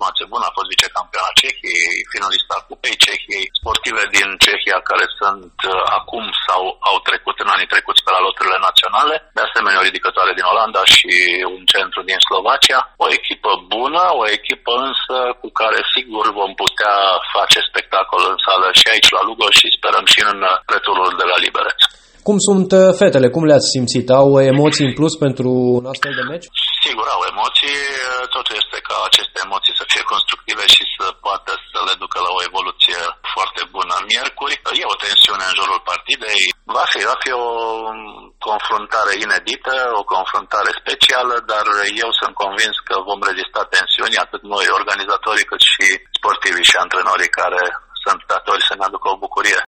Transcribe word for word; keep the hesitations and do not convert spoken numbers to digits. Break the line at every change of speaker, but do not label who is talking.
formație bună, a fost vicecampiona Cehiei, finalista Cupei Cehiei, sportive din Cehia care sunt acum sau au trecut în anii trecuți pe la loturile naționale, de asemenea o ridicătoare din Olanda și un centru din Slovacia. O echipă bună, o echipă însă cu care sigur vom putea face spectacol în sală și aici la Lugoj și sperăm și în returul de la Liberec.
Cum sunt fetele? Cum le-ați simțit? Au emoții în plus pentru un astfel de meci?
Sigur, au emoții. Totul este ca aceste emoții să fie constructive și să poată să le ducă la o evoluție foarte bună. Miercuri e o tensiune în jurul partidei. Va fi, va fi o confruntare inedită, o confruntare specială, dar eu sunt convins că vom rezista tensiunii, atât noi, organizatorii, cât și sportivii și antrenorii care sunt datori să ne aducă o bucurie.